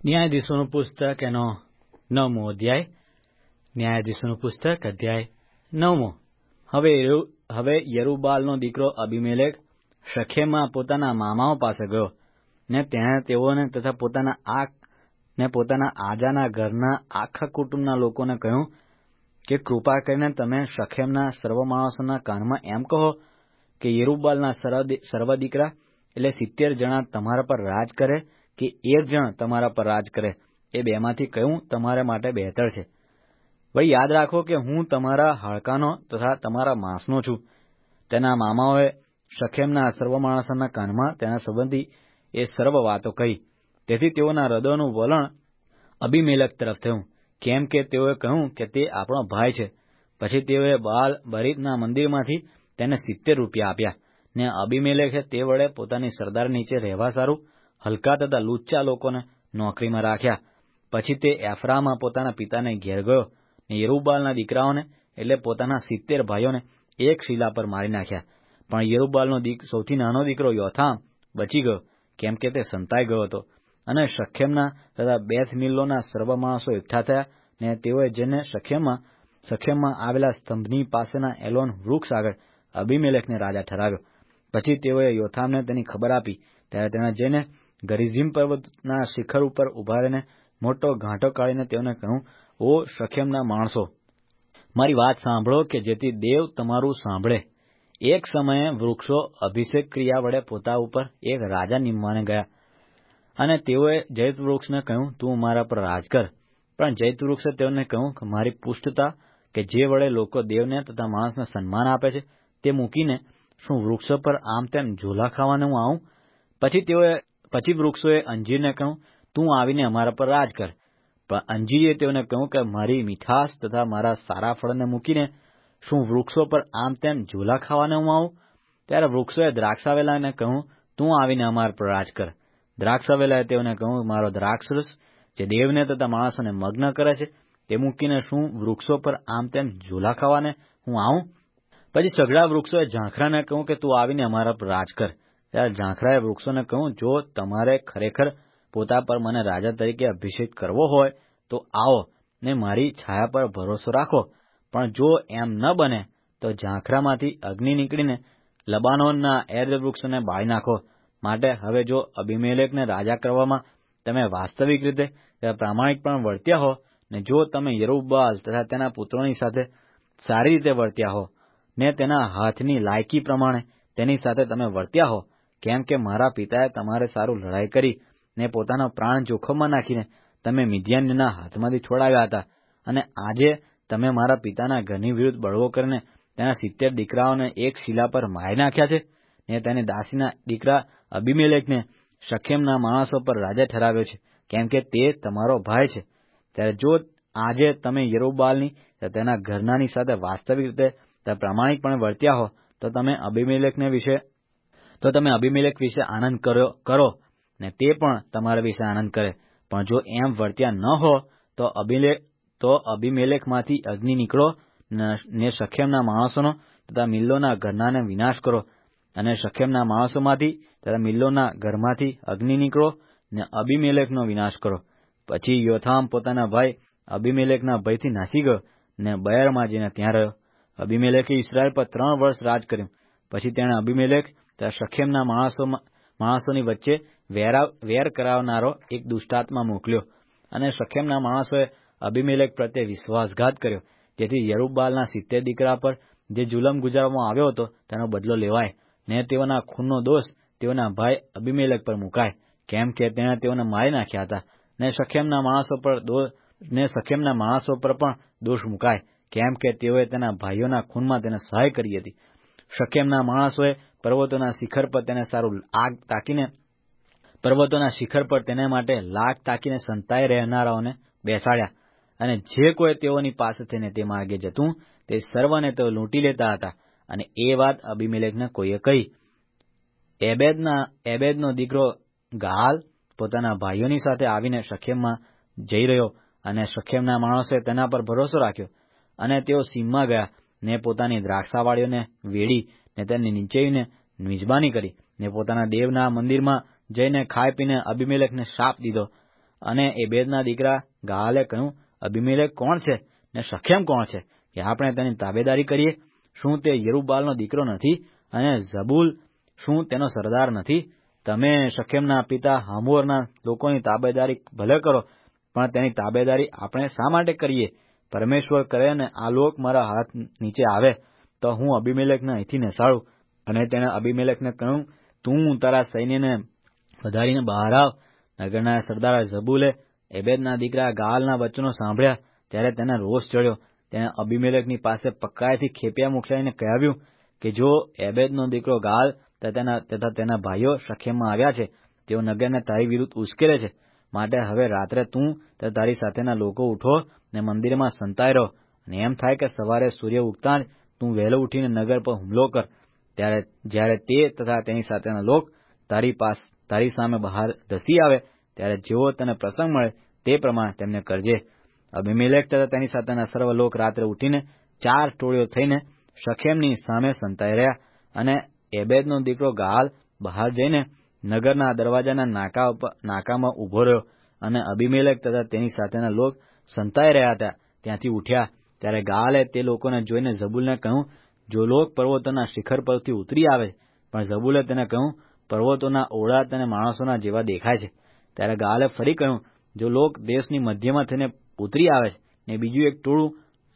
ન્યાયાધીશોનું પુસ્તક એનો 9મો અધ્યાય. ન્યાયાધીશોનું પુસ્તક અધ્યાય 9મો. હવે યરુબ્બાલનો દીકરો અબીમેલેક શેખેમમાં પોતાના મામાઓ પાસે ગયો, ને તેણે તેઓને તથા પોતાના આજાના ઘરના આખા કુટુંબના લોકોને કહ્યું કે કૃપા કરીને તમે શેખેમના સર્વ માણસોના કાનમાં એમ કહો કે યરુબ્બાલના સર્વ દીકરા એટલે 70 જણા તમારા પર રાજ કરે કે 1 જણ તમારા પર રાજ કરે, એ બેમાંથી કયું તમારા માટે બહેતર છે? વળી યાદ રાખો કે હું તમારા હાડકાનો તથા તમારા માંસનો છું. તેના મામાઓએ શેખેમના સર્વ માણસોના કાનમાં તેના સંબંધી એ સર્વ વાતો કહી. તેથી તેઓના હૃદયનું વલણ અબીમેલેક તરફ થયું, કેમ કે તેઓએ કહ્યું કે તે આપણો ભાઈ છે. પછી તેઓએ બાલ બરીતના મંદિરમાંથી તેને 70 રૂપિયા આપ્યા, ને અબીમેલેકે તે વડે પોતાની સરદાર નીચે રહેવા સારું હલકા તથા લુચ્ચા લોકોને નોકરીમાં રાખ્યા. પછી તે એફરામાં પોતાના પિતાને ઘેર ગયો, ને યરુબ્બાલના દીકરાઓને એટલે પોતાના 70 ભાઈઓને એક શિલા પર મારી નાખ્યા. પણ યરુબ્બાલનો સૌથી નાનો દીકરો યોથામ બચી ગયો, કેમ કે તે સંતાઈ ગયો હતો. અને શેખેમના તથા બેથ મિલ્લોના સર્વ માણસો એકઠા થયા, ને તેઓએ જેને શેખેમમાં આવેલા સ્તંભની પાસેના એલોન વૃક્ષ આગળ અબીમેલેકને રાજા ઠરાવ્યો. પછી તેઓએ યોથામને તેની ખબર આપી. ત્યારે તેણે જઈને ગરીઝીમ પર્વતના શિખર ઉપર ઉભા રહીને મોટો ઘાંટો કાઢીને તેઓને કહ્યું, ઓ શેખેમના માણસો, મારી વાત સાંભળો કે જેથી દેવ તમારું સાંભળે. એક સમયે વૃક્ષો અભિષેક ક્રિયા વડે પોતા ઉપર એક રાજા નિમવાને ગયા, અને તેઓએ જૈત વૃક્ષને કહ્યું, તું મારા પર રાજ કર. પણ જૈત વૃક્ષે તેઓને કહ્યું કે મારી પુષ્ટતા કે જે વડે લોકો દેવને તથા માણસને સન્માન આપે છે તે મૂકીને શું વૃક્ષો પર આમ તેમ ઝોલા ખાવાને હું આવું? પછી વૃક્ષોએ અંજીરને કહ્યું, તું આવીને અમારા પર રાજ કર. પણ અંજીરે તેઓને કહ્યું કે મારી મીઠાશ તથા મારા સારા ફળને મૂકીને શું વૃક્ષો પર આમ તેમ ઝોલા ખાવાને હું આવું? ત્યારે વૃક્ષોએ દ્રાક્ષાવેલાને કહ્યું, તું આવીને અમારા પર રાજ કર. દ્રાક્ષાવેલાએ તેઓને કહ્યું, મારો દ્રાક્ષરસ જે દેવને તથા માણસોને મગ્ન કરે છે તે મૂકીને શું વૃક્ષો પર આમ તેમ ઝોલા ખાવાને હું આવું? પછી સઘળા વૃક્ષોએ ઝાંખરાને કહ્યું કે તું આવીને અમારા પર રાજ કર. ત્યારે ઝાંખરાએ વૃક્ષોને કહ્યું, જો તમારે ખરેખર પોતા પર મને રાજા તરીકે અભિષેક કરવો હોય તો આવો ને મારી છાયા પર ભરોસો રાખો. પણ જો એમ ન બને તો ઝાંખરામાંથી અગ્નિ નીકળીને લબાનોનના એર્દ વૃક્ષોને બાળી નાખો. માટે હવે જો અબીમેલેકને રાજા કરવામાં તમે વાસ્તવિક રીતે પ્રામાણિકપણે વર્ત્યા હો, ને જો તમે યરુબ્બાલ તથા તેના પુત્રોની સાથે સારી રીતે વર્ત્યા હો, ને તેના હાથની લાયકી પ્રમાણે તેની સાથે તમે વર્ત્યા હો, કેમ કે મારા પિતાએ તમારે સારું લડાઈ કરી ને પોતાનો પ્રાણ જોખમમાં નાખીને તમે મિદ્યાનના હાથમાંથી છોડાવ્યા હતા, અને આજે તમે મારા પિતાના ઘરની વિરુદ્ધ બળવો કરીને તેના 70 દીકરાઓને એક શિલા પર મારી નાખ્યા છે, ને તેની દાસીના દીકરા અબીમેલેકને શેખેમના માણસો પર રાજા ઠરાવ્યો છે, કેમ કે તે તમારો ભાઈ છે. ત્યારે જો આજે તમે યરુબ્બાલની તેના ઘરનાની સાથે વાસ્તવિક રીતે પ્રામાણિકપણે વર્ત્યા હો, તો તમે અબીમેલેક વિશે આનંદ કરો ને તે પણ તમારા વિશે આનંદ કરે. પણ જો એમ વર્ત્યા ન હો તો અબીમેલેકમાંથી અગ્નિ નીકળો ને શેખેમના માણસોનો તથા મિલ્લોના ઘરનાને વિનાશ કરો. અને શેખેમના માણસોમાંથી તથા મિલ્લોના ઘરમાંથી અગ્નિ નીકળો ને અબીમેલેકનો વિનાશ કરો. પછી યોથામ પોતાના ભાઈ અબીમેલેકના ભયથી નાસી ગયો ને બયરમાં જઈને ત્યાં રહ્યો. અબીમેલેકે ઇસ્રાએલ પર 3 વર્ષ રાજ કર્યું. પછી તેણે અબીમેલેક તથા શેખેમના માણસોની વચ્ચે વેર કરાવનારો એક દુષ્ટાત્મા મોકલ્યો, અને શેખેમના માણસોએ અબીમેલેક પ્રત્યે વિશ્વાસઘાત કર્યો, જેથી યરુબ્બાલના 70 દીકરા પર જે જુલમ ગુજારવામાં આવ્યો હતો તેનો બદલો લેવાય, ને તેઓના ખૂનનો દોષ તેઓના ભાઈ અબીમેલેક પર મુકાય, કેમ કે તેણે તેઓને મારી નાખ્યા હતા. ને શેખેમના માણસો પર પણ દોષ મુકાય, કેમ કે તેઓએ તેના ભાઈઓના ખૂનમાં તેને સહાય કરી હતી. શેખેમના માણસોએ પર્વતોના શિખર પર તેને માટે લાગ તાકીને સંતાઈ રહેનારાઓને બેસાડ્યા, અને જે કોઈ તેઓની પાસે થઈને તે માર્ગે જતું તે સર્વને તેઓ લૂંટી લેતા હતા. અને એ વાત અબીમેલેકને કોઈએ કહી. એબેદનો દીકરો ગાલ પોતાના ભાઈઓની સાથે આવીને શેખેમમાં જઈ રહ્યો, અને શેખેમના માણસોએ તેના પર ભરોસો રાખ્યો, અને તેઓ સીમમાં ગયા ને પોતાની દ્રાક્ષાવાળીઓને વેડી ને તેને નીચેવીને મિજબાની કરી ને પોતાના દેવના મંદિરમાં જઈને ખાઈ પીને અબીમેલેકને શાપ દીધો. અને એબેદના દીકરા ગાલે કહ્યું, અબીમેલેક કોણ છે ને શકેમ કોણ છે કે આપણે તેની તાબેદારી કરીએ? શું તે યરુબ્બાલનો દીકરો નથી? અને ઝબૂલ શું તેનો સરદાર નથી? તમે શકેમના પિતા હમોરના લોકોની તાબેદારી ભલે કરો, પણ તેની તાબેદારી આપણે શા માટે કરીએ? પરમેશ્વર કરે અને આ લોક મારા હાથ નીચે આવે તો હું અબીમેલેકને અહીંથી નસાડું. અને તેણે અબીમેલેકને કહ્યું, તું તારા સૈન્યને વધારીને બહાર આવ. નગરના સરદાર ઝબૂલે એબેદના દીકરા ગાલના વચનો સાંભળ્યા ત્યારે તેને રોષ ચડ્યો. તેણે અબીમેલેકની પાસે પકડાઈથી ખેપિયા મોકલાવીને કહેવાયું કે જો એબેદનો દીકરો ગાલ તથા તેના ભાઈઓ શકેમમાં આવ્યા છે, તેઓ નગરને તારી વિરુદ્ધ ઉશ્કેરે છે. માટે હવે રાત્રે તું તથા તારી સાથેના લોકો ઉઠો ને મંદિરમાં સંતાઈ રહો, અને એમ થાય કે સવારે સૂર્ય ઉગતાં જ તું વહેલો ઉઠીને નગર પર હુમલો કર. જ્યારે તે તથા તેની સાથેના લોક તારી સામે બહાર ધસી આવે ત્યારે જેવો તને પ્રસંગ મળે તે પ્રમાણે તેમને કરજે. અબીમેલેક તથા તેની સાથેના સર્વ લોક રાત્રે ઉઠીને 4 ટોળીઓ થઈને શકેમની સામે સંતાઈ રહ્યા. અને એબેદનો દીકરો ગાલ બહાર જઈને નગરના દરવાજાના નાકામાં ઊભો રહ્યો. અને અબીમેલેક તથા તેની સાથેના લોક સંતાઈ રહ્યા હતા ત્યાંથી ઉઠ્યા. ત્યારે ગાલે તે લોકોને જોઈને ઝબૂલને કહ્યું, જો લોક પર્વતોના શિખર પરથી ઉતરી આવે. પણ ઝબૂલે તેને કહ્યું, પર્વતોના ઓળા તેને માણસોના જેવા દેખાય છે. ત્યારે ગાલે ફરી કહ્યું, જો લોક દેશની મધ્યમાં થઈને ઉતરી આવે ને બીજું એક ટોળું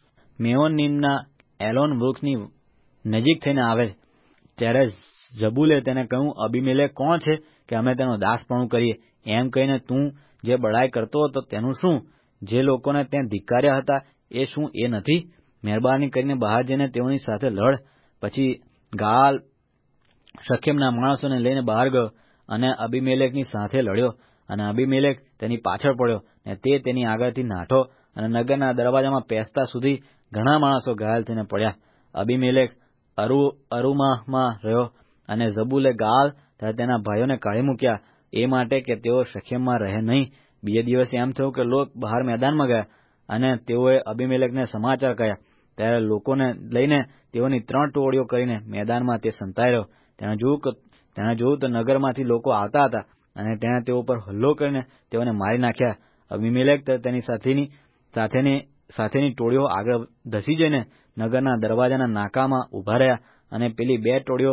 મેઓનીમના એલોન વૃક્ષની નજીક થઈને આવે. ત્યારે ઝબૂલે તેને કહ્યું, અબીમેલેક કોણ છે કે અમે તેનો દાસપણું કરીએ? એમ કહીને તું જે બડાઈ કરતો હતો તેનું શું? જે લોકોને ત્યાં ધિક્કાર્યા હતા એ શું એ નથી? મહેરબાની કરીને બહાર જઈને તેઓની સાથે લડ. પછી ગાલ શકેમના માણસોને લઈને બહાર ગયો અને અબીમેલેકની સાથે લડ્યો. અને અબીમેલેક તેની પાછળ પડ્યો ને તે તેની આગળથી નાઠો અને નગરના દરવાજામાં પેસતા સુધી ઘણા માણસો ઘાયલ થઈને પડ્યા. અબીમેલેક અરુમામાં રહ્યો અને ઝબૂલે ગાલ તથા તેના ભાઈઓને કાઢી મૂક્યા એ માટે કે તેઓ શકેમમાં રહે નહીં. બીજે દિવસે એમ થયું કે લોક બહાર મેદાનમાં ગયા અને તેઓએ અબીમેલેકને સમાચાર કહ્યા. ત્યારે લોકોને લઈને તેઓની 3 ટોળીઓ કરીને મેદાનમાં તે સંતાઈ રહ્યો. તેણે જોયું તો નગરમાંથી લોકો આવતા હતા અને તેણે તેઓ પર હુલ્લો કરીને તેઓને મારી નાખ્યા. અબીમેલેક તેની સાથેની ટોળીઓ આગળ ધસી જઈને નગરના દરવાજાના નાકામાં ઊભા રહ્યા અને પેલી 2 ટોળીઓ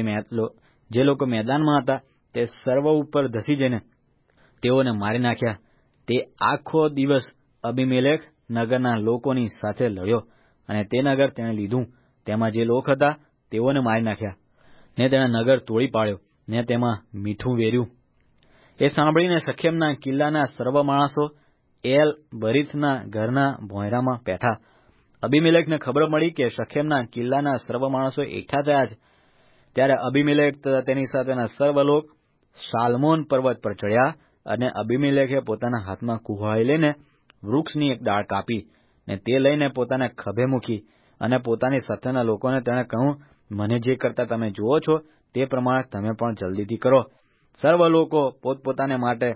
જે લોકો મેદાનમાં હતા તે સર્વ ઉપર ધસી જઈને તેઓને મારી નાખ્યા. તે આખો દિવસ અબીમેલેક નગરના લોકોની સાથે લડ્યો અને તે નગર તેણે લીધું. તેમાં જે લોક હતા તેઓને મારી નાખ્યા ને તેણે નગર તોડી પાડ્યો ને તેમાં મીઠું વેર્યું. એ સાંભળીને શકેમના કિલ્લાના સર્વ માણસો એલ બરીથના ઘરના ભોંયરામાં બેઠા. અબીમેલેકને ખબર મળી કે શકેમના કિલ્લાના સર્વ માણસો એકઠા થયા છે. ત્યારે અબીમેલેક તથા તેની સાથેના સર્વ લોક શાલ્મોન પર્વત પર ચડ્યા. અને અબીમેલેકે પોતાના હાથમાં કુહાડી લઈને વૃક્ષની એક ડાળ કાપી ને તે લઈને પોતાને ખભે મૂકી. અને પોતાની સાથેના લોકોને તેણે કહ્યું, મને જે કરતા તમે જુઓ છો તે પ્રમાણે તમે પણ જલ્દીથી કરો. સર્વ લોકો પોતપોતાને માટે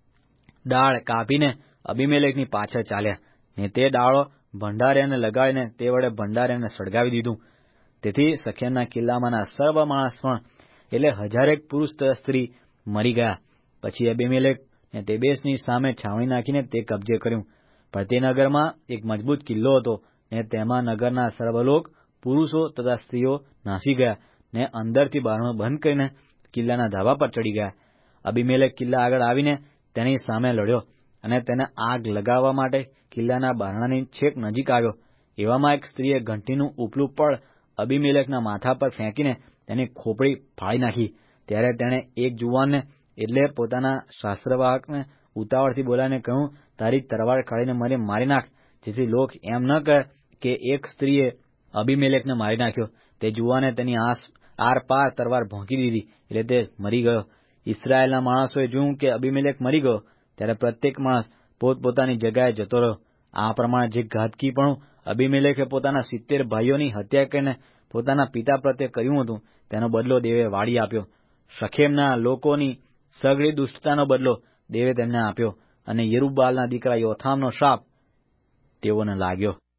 ડાળ કાપીને અબીમેલેકની પાછળ ચાલ્યા ને તે ડાળો ભંડારિયાને લગાડીને તે વડે ભંડારિયાને સળગાવી દીધું. તેથી શકેમના કિલ્લામાંના સર્વ માણસ પણ એટલે 1000 પુરુષ તથા સ્ત્રી મરી ગયા. પછી અબીમેલેક ને તેબેસની સામે છાવણી નાખીને તે કબજે કર્યું. પણ તે નગરમાં એક મજબૂત કિલ્લો હતો ને તેમાં નગરના સર્વ લોક પુરુષો તથા સ્ત્રીઓ નાસી ગયા ને અંદરથી બારણું બંધ કરીને કિલ્લાના ધાબા પર ચડી ગયા. અબીમેલેક કિલ્લા આગળ આવીને તેની સામે લડ્યો અને તેને આગ લગાવવા માટે કિલ્લાના બારણાની છેક નજીક આવ્યો. એવામાં એક સ્ત્રીએ ઘંટીનું ઉપલું પડ અબીમેલેકના માથા પર ફેંકીને તેની ખોપડી ફાડી નાખી. ત્યારે તેણે એક જુવાનને એટલે પોતાના શાસ્ત્રવાહકને ઉતાવળથી બોલાવીને કહ્યું, તારી તરવાર કાઢીને મને મારી નાખ, જેથી લોક એમ ન કહે કે એક સ્ત્રીએ અબીમેલેકને મારી નાખ્યો. તે જુવાને તેની આરપાર તરવાર ભોંકી દીધી એટલે તે મરી ગયો. ઇસ્રાયેલના માણસોએ જોયું કે અબીમેલેક મરી ગયો ત્યારે પ્રત્યેક માણસ પોતપોતાની જગ્યાએ જતો રહ્યો. આ પ્રમાણે જે ઘાતકીપણું અબીમેલેકે પોતાના 70 ભાઈઓની હત્યા કરીને પોતાના પિતા પ્રત્યે કર્યું હતું તેનો બદલો દેવે વાળી આપ્યો. શકેમના લોકોની સઘળી દુષ્ટતાનો બદલો દેવે તેમને આપ્યો અને યરુબ્બાલના દીકરા યોથામનો શાપ તેઓને લાગ્યો.